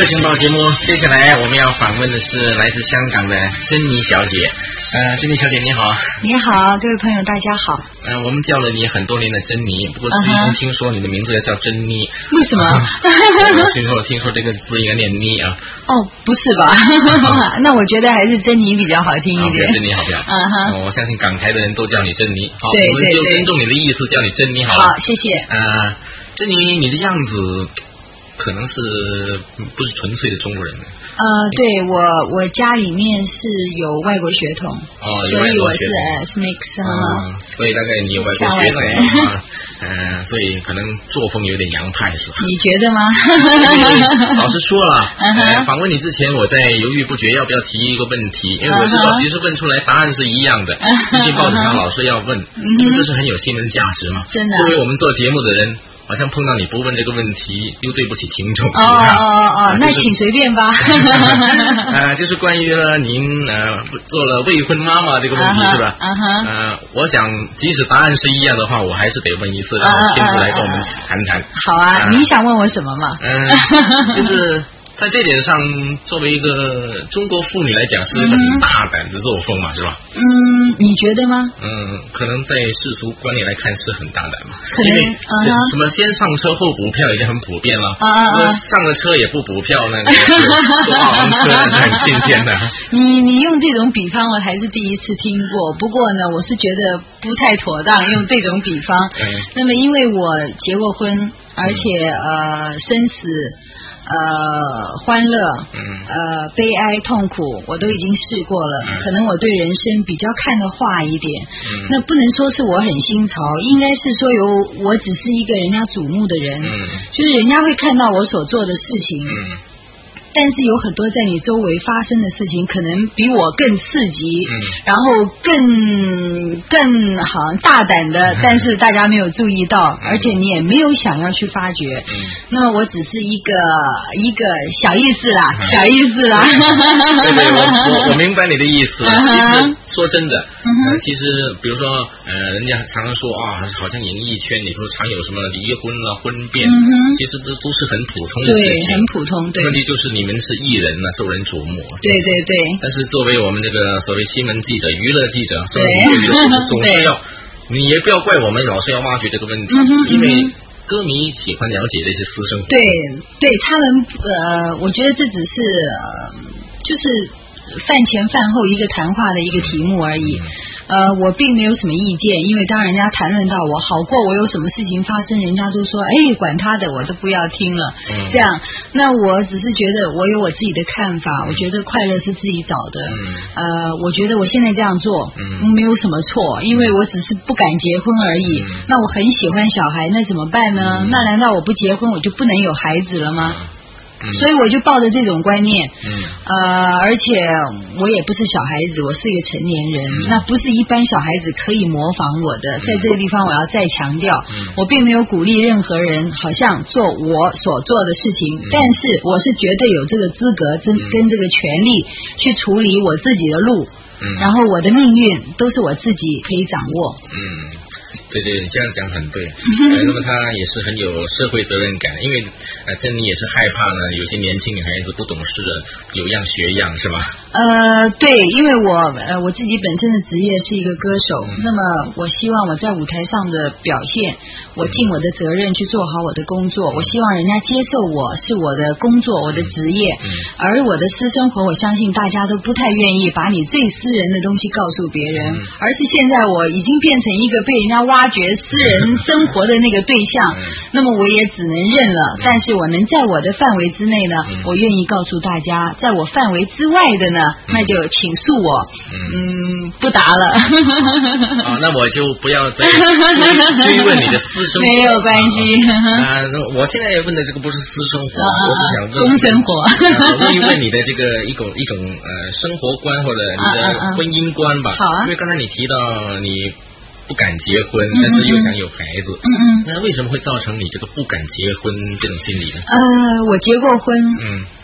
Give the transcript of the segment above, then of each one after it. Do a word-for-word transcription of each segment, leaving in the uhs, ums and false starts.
个情报节目，接下来我们要访问的是来自香港的珍妮小姐。呃，珍妮小姐你好。 你好，各位朋友大家好。 呃，我们叫了你很多年的珍妮，不过最近听说你的名字要叫珍妮。 为什么？ 所以说我听说这个字应该念妮啊。 哦，不是吧？那我觉得还是珍妮比较好听一点。 珍妮好不好？ 嗯哼、 哦。我相信港台的人都叫你珍妮。好， 对对对， 我们就尊重你的意思，叫你珍妮好了。 好，谢谢。 呃，珍妮，你的样子可能是不是纯粹的中国人？ 呃，对我我家里面是有外国血统， 哦， 所以我是 S mix 啊、 嗯，所以大概你有外国血统啊，嗯、呃，所以可能作风有点洋派是吧？ 你觉得吗？ 老实说了，呃，访问你之前我在犹豫不决要不要提一个问题，因为我知道其实问出来答案是一样的，毕竟报纸上老师要问，因为这是很有新闻价值嘛。 真的， 作为我们做节目的人。好像碰到你不问这个问题，又对不起听众。 哦哦哦，那请随便吧。 呃，就是关于了您呃做了未婚妈妈这个问题、uh-huh, 是吧？嗯哼。呃，我想即使答案是一样的话，我还是得问一次，让我亲自来跟我们谈谈。 好啊，呃、你想问我什么嘛？ 嗯、呃，就是。在这点上，作为一个中国妇女来讲，是很大胆的作风嘛，是吧？ 嗯，你觉得吗？ 嗯，可能在世俗观念来看是很大胆嘛， 因为、 uh-huh. 什么先上车后补票已经很普遍了，啊、 uh-huh. 上了车也不补票呢，坐二轮车那是很新鲜的。 你你用这种比方我还是第一次听过，不过呢，我是觉得不太妥当用这种比方。嗯、那么因为我结过婚，而且、嗯、呃生死。呃，欢乐，嗯，呃，悲哀、痛苦，我都已经试过了。嗯、可能我对人生比较看得化一点。嗯，那不能说是我很新潮，应该是说有我只是一个人家瞩目的人。嗯，就是人家会看到我所做的事情。嗯。但是有很多在你周围发生的事情，可能比我更刺激，嗯、然后更更好像大胆的，嗯、但是大家没有注意到，嗯、而且你也没有想要去发掘。嗯、那么我只是一个一个小意思啦，嗯、小意思啦。 对对，我我我明白你的意思。其实说真的，嗯呃、其实比如说呃，人家常常说啊，好像演艺圈里头常有什么离婚了、婚变，嗯、其实都都是很普通的事情， 对，很普通。对， 问题就是你。你们是艺人呢，受人瞩目。 对对对。 但是作为我们这个所谓新闻记者、娱乐记者，所以总是要，你也不要怪我们老是要挖掘这个问题，嗯、因为歌迷喜欢了解这些私生活。 对对，他们呃，我觉得这只是呃，就是饭前饭后一个谈话的一个题目而已。嗯呃，我并没有什么意见，因为当人家谈论到我，好过我有什么事情发生，人家都说，哎，管他的，我都不要听了。嗯、这样，那我只是觉得我有我自己的看法，我觉得快乐是自己找的。嗯、呃，我觉得我现在这样做，嗯、没有什么错，因为我只是不敢结婚而已。嗯、那我很喜欢小孩，那怎么办呢？嗯、那难道我不结婚我就不能有孩子了吗？嗯嗯、所以我就抱着这种观念，嗯、呃，而且我也不是小孩子，我是一个成年人，嗯、那不是一般小孩子可以模仿我的。嗯、在这个地方，我要再强调，嗯、我并没有鼓励任何人好像做我所做的事情，嗯、但是我是绝对有这个资格跟跟这个权利去处理我自己的路，嗯、然后我的命运都是我自己可以掌握。嗯。 对对，这样讲很对。呃，那么他也是很有社会责任感，因为呃，珍妮也是害怕呢，有些年轻女孩子不懂事的，有样学样，是吧？ 呃，对，因为我呃我自己本身的职业是一个歌手，嗯、那么我希望我在舞台上的表现，我尽我的责任去做好我的工作，嗯、我希望人家接受我是我的工作，我的职业，嗯、而我的私生活，我相信大家都不太愿意把你最私人的东西告诉别人，嗯、而是现在我已经变成一个被人家挖掘私人生活的那个对象，嗯、那么我也只能认了，嗯、但是我能在我的范围之内呢，嗯、我愿意告诉大家，在我范围之外的呢，嗯、那就请恕我，嗯，嗯不答了。 好，那我就不要再追问你的私生活， 没有关系。 啊，呃、我现在问的这个不是私生活，啊、我是想问公生活， 呃、问一问你的这个一种一种呃生活观或者你的婚姻观吧。好啊，因为刚才你提到你不敢结婚，但是又想有孩子，嗯嗯，那为什么会造成你这个不敢结婚这种心理呢？ 呃，我结过婚，嗯。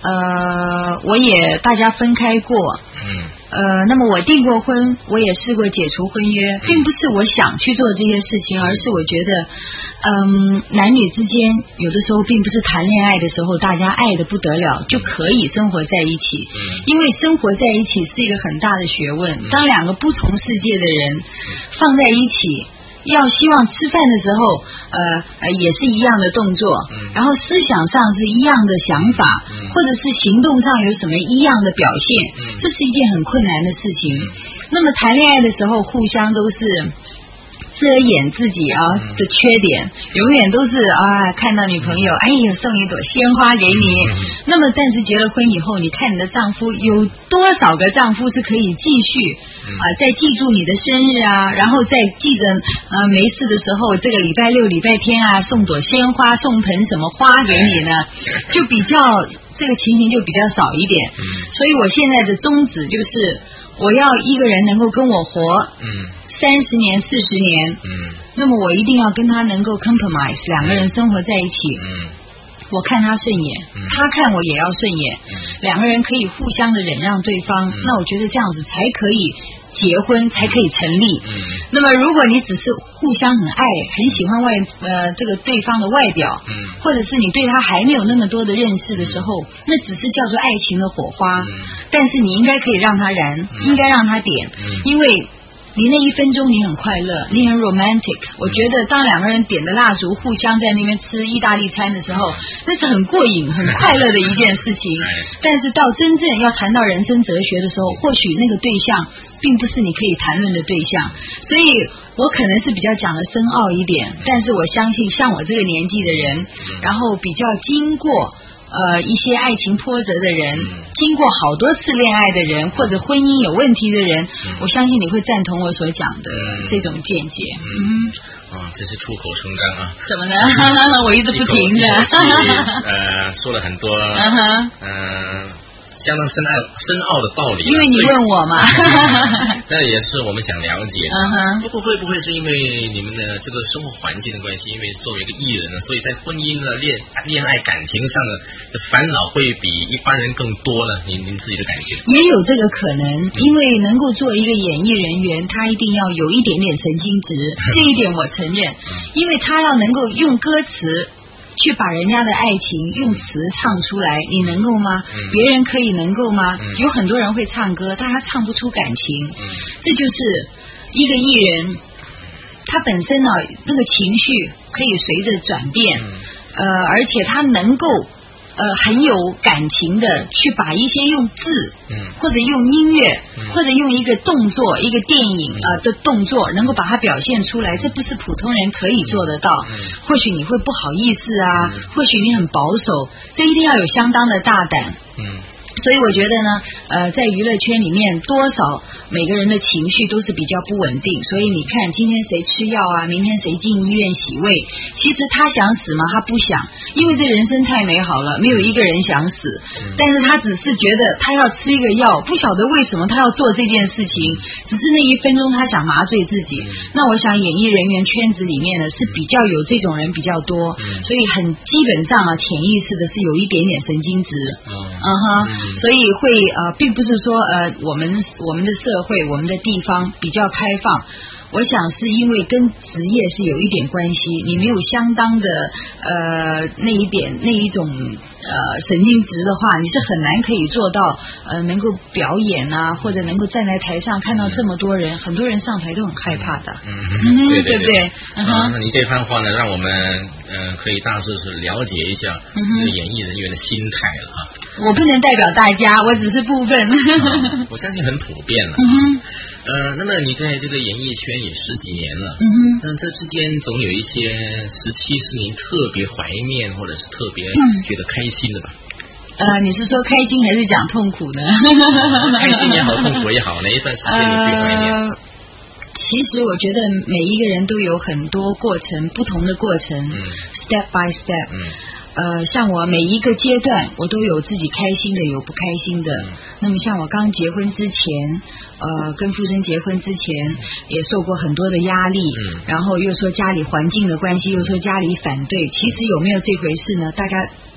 呃，我也大家分开过， 嗯， 呃，那么我订过婚，我也试过解除婚约，并不是我想去做这些事情，而是我觉得，嗯，男女之间有的时候并不是谈恋爱的时候大家爱得不得了就可以生活在一起， 嗯， 因为生活在一起是一个很大的学问，当两个不同世界的人放在一起。要希望吃饭的时候，呃呃也是一样的动作，嗯，然后思想上是一样的想法，嗯，或者是行动上有什么一样的表现，嗯，这是一件很困难的事情。嗯，那么谈恋爱的时候，互相都是遮掩自己啊的缺点，永远都是啊看到女朋友，哎呀送一朵鲜花给你。那么但是结了婚以后，你看你的丈夫有多少个丈夫是可以继续啊再记住你的生日啊，然后再记着呃没事的时候这个礼拜六礼拜天啊送朵鲜花送盆什么花给你呢，就比较这个情形就比较少一点。所以我现在的宗旨就是我要一个人能够跟我活，嗯，三十年四十年，嗯，那么我一定要跟他能够 compromise， 两个人生活在一起，嗯，我看他顺眼，嗯，他看我也要顺眼，嗯，两个人可以互相的忍让对方，嗯，那我觉得这样子才可以结婚，才可以成立。嗯，那么如果你只是互相很爱，很喜欢外呃这个对方的外表，嗯，或者是你对他还没有那么多的认识的时候，那只是叫做爱情的火花，嗯，但是你应该可以让他燃，嗯，应该让他点，嗯，因为你那一分钟你很快乐，你很 romantic， 我觉得当两个人点的蜡烛互相在那边吃意大利餐的时候，那是很过瘾很快乐的一件事情。但是到真正要谈到人生哲学的时候，或许那个对象并不是你可以谈论的对象，所以我可能是比较讲的深奥一点，但是我相信像我这个年纪的人，然后比较经过呃，一些爱情波折的人，嗯，经过好多次恋爱的人，或者婚姻有问题的人，嗯，我相信你会赞同我所讲的这种见解。嗯， 啊，这是出口成章啊！ 怎么呢？我一直不停的， 呃，说了很多，嗯哼，嗯。相当深奥深奥的道理， 因为你问我嘛， 那也是我们想了解。嗯哼，不过会不会是因为你们的这个生活环境的关系？因为作为一个艺人呢，所以在婚姻呢、恋恋爱感情上的烦恼会比一般人更多呢？您您自己的感觉？ 也有这个可能，因为能够做一个演艺人员，他一定要有一点点神经质，这一点我承认，因为他要能够用歌词去把人家的爱情用词唱出来，你能够吗？嗯，别人可以能够吗？嗯，有很多人会唱歌，但他唱不出感情。嗯，这就是一个艺人，他本身呢，那个情绪可以随着转变，嗯，呃，而且他能够呃很有感情的去把一些用字，嗯，或者用音乐，嗯，或者用一个动作、一个电影呃的动作，能够把它表现出来，这不是普通人可以做得到。嗯，或许你会不好意思啊，嗯，或许你很保守，这一定要有相当的大胆。嗯。所以我觉得呢，呃，在娱乐圈里面，多少每个人的情绪都是比较不稳定。所以你看，今天谁吃药啊，明天谁进医院洗胃，其实他想死吗？他不想，因为这人生太美好了，没有一个人想死。但是他只是觉得他要吃一个药，不晓得为什么他要做这件事情，只是那一分钟他想麻醉自己。那我想演艺人员圈子里面呢，是比较有这种人比较多，所以很基本上啊，潜意识的是有一点点神经质。嗯哼。所以会呃，并不是说呃，我们我们的社会、我们的地方比较开放，我想是因为跟职业是有一点关系。你没有相当的呃那一点那一种呃神经质的话，你是很难可以做到呃能够表演啊，或者能够站在台上看到这么多人，很多人上台都很害怕的。嗯， 嗯对对对不对？嗯哼，那你这番话呢，让我们呃可以大致是了解一下这个演艺人员的心态了哈。 我不能代表大家，我只是部分。 嗯，我相信很普遍了。嗯哼。呃，那么你在这个演艺圈也十几年了，嗯哼，但这之间总有一些时期是您特别怀念或者是特别觉得开心的吧？ 呃，你是说开心还是讲痛苦呢？ 开心也好，痛苦也好，哪一段时间你最怀念？呃其实我觉得每一个人都有很多过程，不同的过程，嗯，step by step。嗯。呃，像我每一个阶段，我都有自己开心的，有不开心的。嗯，那么像我刚结婚之前，呃，跟富生结婚之前，也受过很多的压力。嗯，然后又说家里环境的关系，又说家里反对。其实有没有这回事呢？大家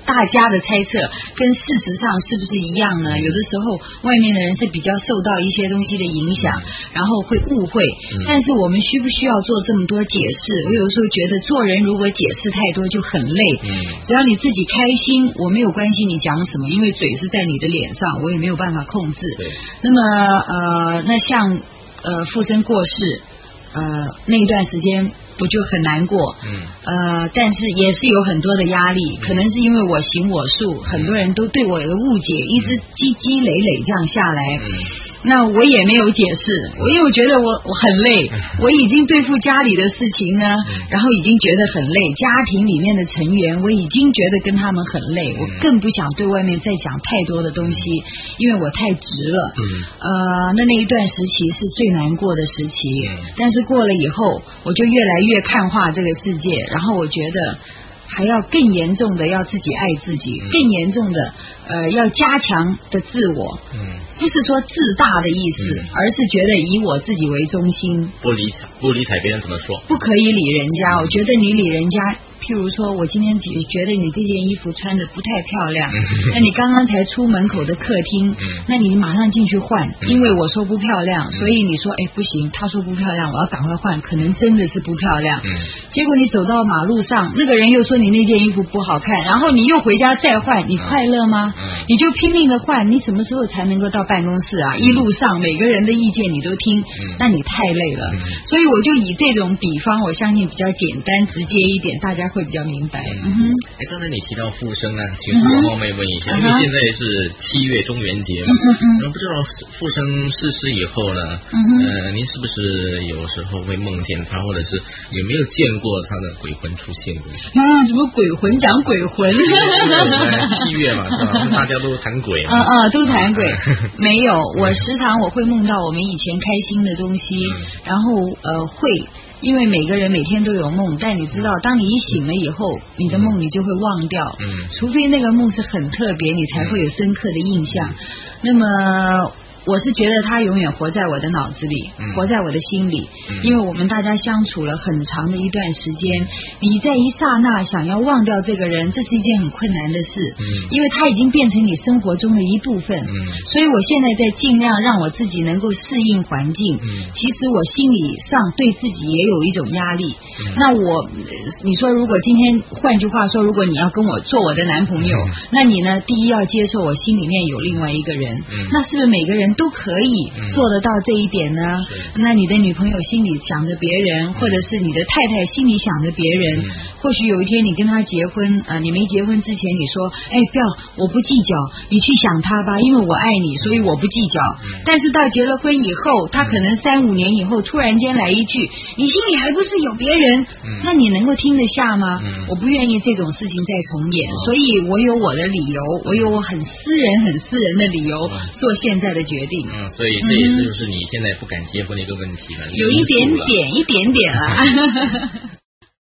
大家的猜测跟事实上是不是一样呢？有的时候外面的人是比较受到一些东西的影响，然后会误会。但是我们需不需要做这么多解释？我有的时候觉得做人如果解释太多就很累。只要你自己开心，我没有关系你讲什么，因为嘴是在你的脸上，我也没有办法控制。那么呃，那像呃父亲过世，呃那一段时间。我就很难过，嗯，呃，但是也是有很多的压力，可能是因为我行我素，很多人都对我有误解，一直积积累累这样下来，嗯，那我也没有解释，我因为我觉得我我很累，我已经对付家里的事情呢，然后已经觉得很累，家庭里面的成员我已经觉得跟他们很累，我更不想对外面再讲太多的东西，因为我太直了，嗯，呃，那那一段时期是最难过的时期，但是过了以后，我就越来越越看化这个世界，然后我觉得还要更严重的要自己爱自己，嗯、更严重的呃要加强的自我，嗯，不是说自大的意思，嗯、而是觉得以我自己为中心， 不理睬不理睬别人怎么说， 不可以理人家。我觉得你理人家。譬如说我今天觉得你这件衣服穿的不太漂亮，那你刚刚才出门口的客厅，那你马上进去换，因为我说不漂亮，所以你说哎不行，他说不漂亮，我要赶快换，可能真的是不漂亮，结果你走到马路上，那个人又说你那件衣服不好看，然后你又回家再换，你快乐吗？你就拼命的换，你什么时候才能够到办公室啊？一路上每个人的意见你都听，那你太累了，所以我就以这种比方，我相信比较简单直接一点，大家会比较明白。嗯哼， 哎，刚才你提到复生呢，其实我冒昧问一下，因为现在是七月中元节嘛，嗯，不知道复生逝世以后呢，呃，您是不是有时候会梦见他，或者是有没有见过他的鬼魂出现过？ 啊，什么鬼魂？讲鬼魂？ 七月嘛，是吧？大家都谈鬼嘛。 嗯嗯，都谈鬼。没有，我时常我会梦到我们以前开心的东西，然后呃会。因为每个人每天都有梦，但你知道当你一醒了以后，你的梦你就会忘掉，嗯，除非那个梦是很特别，你才会有深刻的印象。那么我是觉得他永远活在我的脑子里，嗯、活在我的心里，嗯、因为我们大家相处了很长的一段时间，你在一刹那想要忘掉这个人，这是一件很困难的事，嗯、因为他已经变成你生活中的一部分。嗯、所以我现在在尽量让我自己能够适应环境。嗯、其实我心理上对自己也有一种压力。嗯、那我，你说如果今天换句话说，如果你要跟我做我的男朋友，嗯、那你呢？第一要接受我心里面有另外一个人，嗯、那是不是每个人都可以做得到这一点呢？嗯、那你的女朋友心里想着别人，或者是你的太太心里想着别人，嗯、或许有一天你跟他结婚啊、呃，你没结婚之前你说，哎，不要，我不计较，你去想他吧，因为我爱你，所以我不计较。嗯、但是到结了婚以后，他可能三五年以后突然间来一句，你心里还不是有别人？嗯、那你能够听得下吗？嗯、我不愿意这种事情再重演，嗯、所以我有我的理由，我有我很私人、很私人的理由做现在的决定。 嗯，所以这也就是你现在不敢结婚的一个问题了。 有一点点，一点点啊。